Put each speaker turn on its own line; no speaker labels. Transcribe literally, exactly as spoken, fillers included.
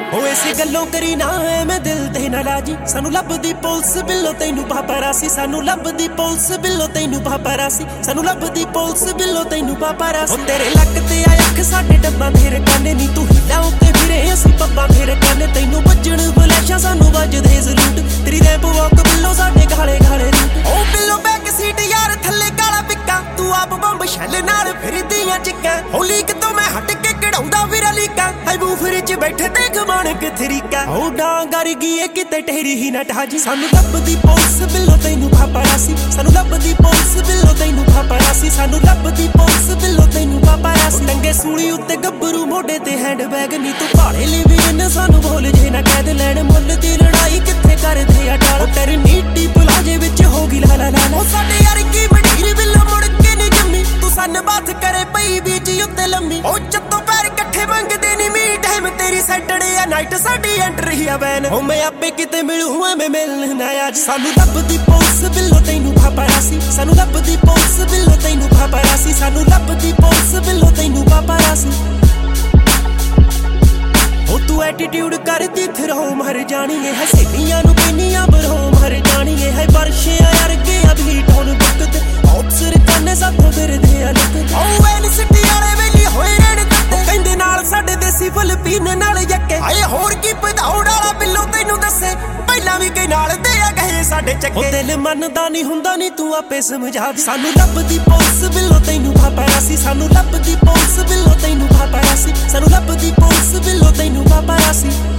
ओ इसे गल्लों करी ना है मैं दिल ते नाराजी सानू लभदी पुलिस बिल्लो तैनू पापारासी सानू लभदी पुलिस बिल्लो तैनू पापारासी सानू लभदी पुलिस बिल्लो तैनू पापारासी ओ तेरे लक ते आ अख साडे डब्बा फेर काने नी तू हिला उत्ते फिरे असी पब्बा फेर काने तैनू वजण बलैशा सानू वजदे सलूट तेरी रैंप वॉक बिल्लो साडे गाले गाले रूट ओ बिल्लो बैक सीट यार थल्ले काला पिक्का तू आप बंब शैल नाल फिरदियां चिक्कां होली कितों मैं हट के कढ़ाउंदा फिरा लीका हाय बूफर च बैठे देख माणक तरीका ओ डांगर गई किते टेरी ही ना ढाजी सानू लभदी पुलिस बिल्लो तैनू पापारासी सानू लभदी पुलिस बिल्लो तैनू पापारासी सानू लभदी पुलिस बिल्लो तैनू पापारासी टंगे सूली उत्ते गब्बरू मोढे ते हैंड बैग नी तू भाड़े ले भी इन सानू बोल जे ना कैद लैण मुੱਲ दी लड़ाई किथे करदे आ डाल तेरी नीटी पलाजे विच होगी ला ला ला ओ साडे यार की मंडीर बिल्लो मुड़ के नी जम्मी तू सन बात करे पई बीच उत्ते लम्मी ओ जत्तों पैर इकट्ठे मंगदे नी मी टाइम तेरी सैटरडे आ नाइट साडी एंट्री आ वैन ओ मैं आपे किते मिलूं मैं मिलना आज सानू लभदी पुलिस बिल्लो तैनू पापारासी सानू लभदी पुलिस बिल्लो तैनू पापारासी सानू लभदी पुलिस बिल्लो तैनू पापारासी ओ तू एटीट्यूड करदी फिर हो मर जानी है सहेलियां नू किन्नियां बरो मर जानी है वर्षे यार के अभी टोन वक्त ऑफिसर कन्ने साथों फिरदे आ लुक ओ वैन सिटी वाले वेली होए रहण तत्ते कहंदे नाल साडे देसी फुल पीन नाल यक्के हाए होर की पधौड़ वाला बिल्लो तैनू दस्से ਪਹਿਲਾਂ ਵੀ ਕਈ ਨਾਲ ਦੇ ਆ ਗਏ ਸਾਡੇ ਚੱਕੇ ਉਹ ਦਿਲ ਮੰਨਦਾ ਨਹੀਂ ਹੁੰਦਾ ਨਹੀਂ ਤੂੰ ਆਪੇ ਸਮਝਾ ਸਾਨੂੰ ਲੱਭਦੀ ਪੁਲਿਸ ਬਿੱਲੋ ਤੈਨੂੰ ਪਾਪਾਰਾਸੀ ਸਾਨੂੰ ਲੱਭਦੀ ਪੁਲਿਸ ਬਿੱਲੋ ਤੈਨੂੰ ਪਾਪਾਰਾਸੀ ਸਾਨੂੰ ਲੱਭਦੀ ਪੁਲਿਸ ਬਿੱਲੋ ਤੈਨੂੰ ਪਾਪਾਰਾਸੀ